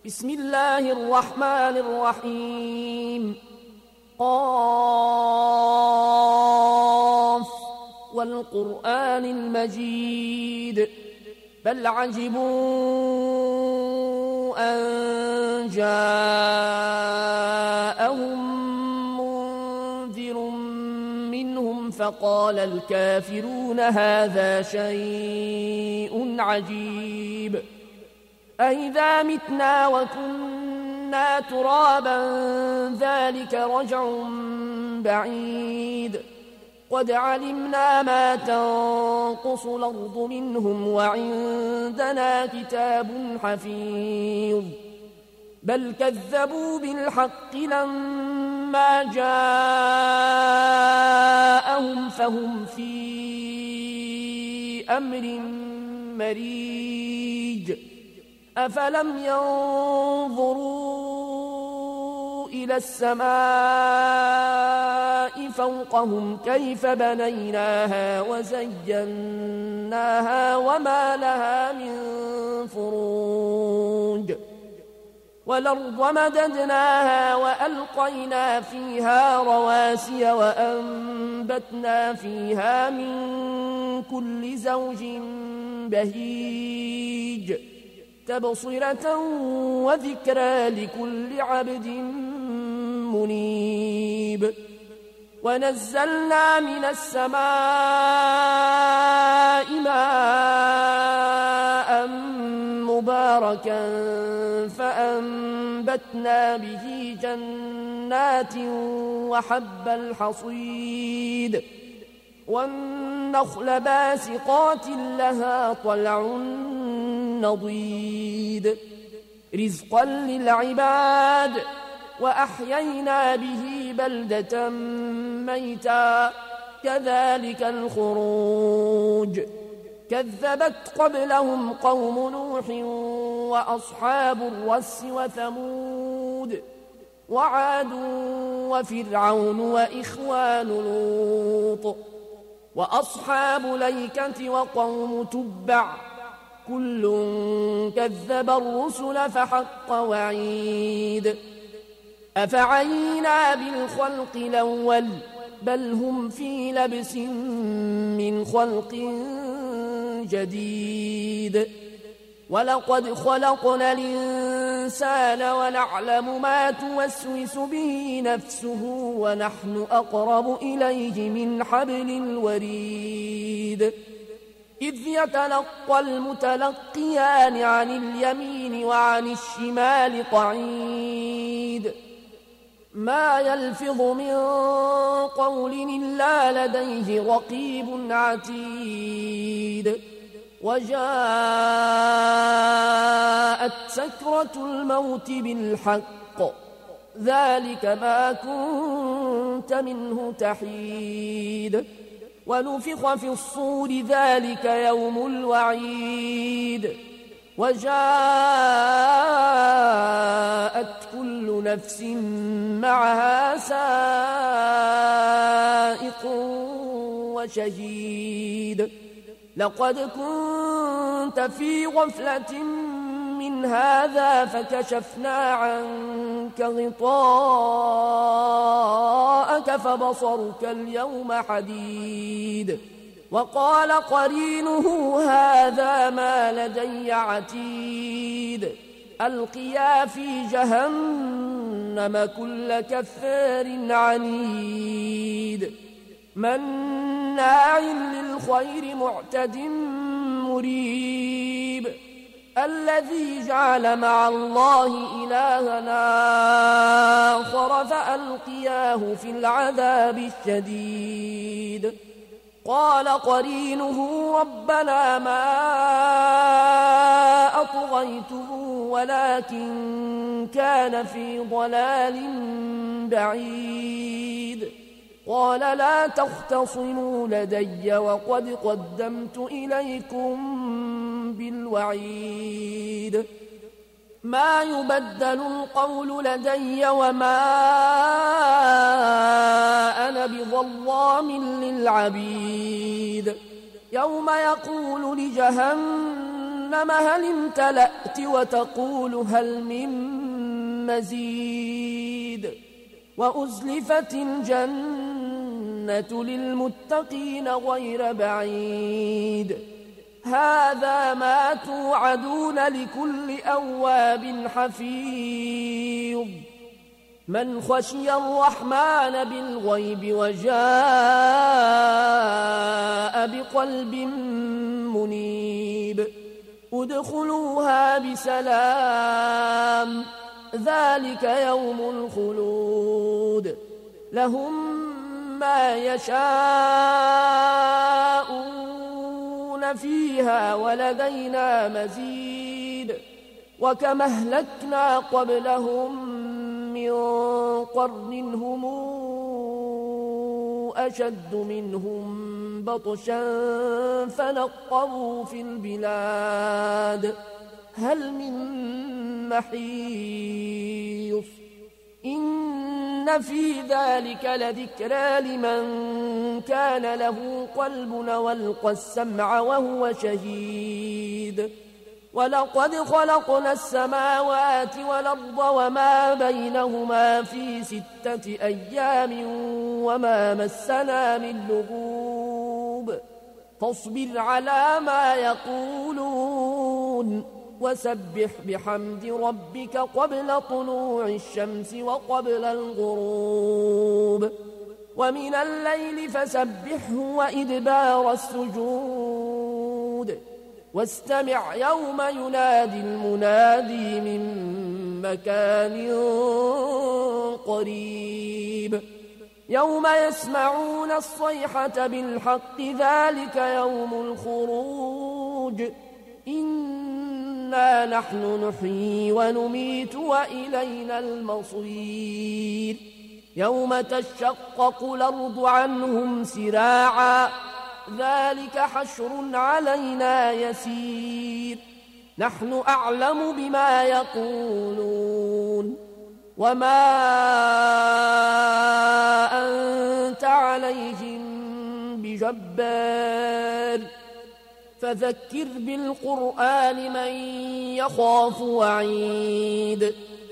بسم الله الرحمن الرحيم. قاف والقرآن المجيد بل عجبوا أن جاءهم منذر منهم فقال الكافرون هذا شيء عجيب أئذا متنا وكنا ترابا ذلك رجع بعيد قد علمنا ما تنقص الأرض منهم وعندنا كتاب حفيظ بل كذبوا بالحق لما جاءهم فهم في أمر مريج أفلم ينظروا إلى السماء فوقهم كيف بنيناها وزيناها وما لها من فروج والأرض مددناها وألقينا فيها رواسي وأنبتنا فيها من كل زوج بهيج تبصرة وذكرى لكل عبد منيب ونزلنا من السماء ماء مباركا فأنبتنا به جنات وحب الحصيد والنخل باسقات لها طلع نضيد رزقا للعباد وأحيينا به بلدة ميتا كذلك الخروج كذبت قبلهم قوم نوح وأصحاب الرس وثمود وعاد وفرعون وإخوان لوط وأصحاب الأيكة وقوم تبع كل كذب الرسل فحق وعيد أفعينا بالخلق الأول بل هم في لبس من خلق جديد ولقد خلقنا الإنسان ونعلم ما توسوس به نفسه ونحن أقرب إليه من حبل الوريد إذ يتلقى المتلقيان عن اليمين وعن الشمال قعيد ما يلفظ من قول إلا لديه رقيب عتيد وجاءت سكرة الموت بالحق ذلك ما كنت منه تحيد ونفخ في الصور ذلك يوم الوعيد وجاءت كل نفس معها سائق وشهيد لقد كنت في غفلة من هذا فكشفنا عنك غطاءك فبصرك اليوم حديد وقال قرينه هذا ما لدي عتيد ألقيا في جهنم كل كفار عنيد مناع للخير معتد مريب الذي جعل مع الله إلهنا آخر فألقياه في العذاب الشديد قال قرينه ربنا ما أطغيته ولكن كان في ضلال بعيد قال لا تختصموا لدي وقد قدمت إليكم بالوعيد ما يبدل القول لدي وما أنا بظلام للعبيد يوم يقول لجهنم جهنم هل امتلأت وتقول هل من مزيد وأزلفت الجنة للمتقين غير بعيد هذا ما توعدون لكل أواب حفيظ من خشي الرحمن بالغيب وجاء بقلب منيب ادخلوها بسلام ذلك يوم الخلود لهم ما يشاءون فيها ولدينا مزيد وكم أهلكنا قبلهم من قرن هم أشد منهم بطشا فنقروا في البلاد هل من محيص إن في ذلك لذكرى لمن كان له قلب والقى السمع وهو شهيد ولقد خلقنا السماوات والأرض وما بينهما في 6 أيام وما مسنا من لغوب فاصبر على ما يقولون وسبح بحمد ربك قبل طلوع الشمس وقبل الغروب ومن الليل فسبحه وإدبار السجود واستمع يوم ينادي المنادي من مكان قريب يوم يسمعون الصيحة بالحق ذلك يوم الخروج إنا نحن نحيي ونميت وإلينا المصير يوم تشقق الأرض عنهم سراعا ذلك حشر علينا يسير نحن أعلم بما يقولون وما أنت عليهم بجبار فذكر بالقرآن من يخاف وعيد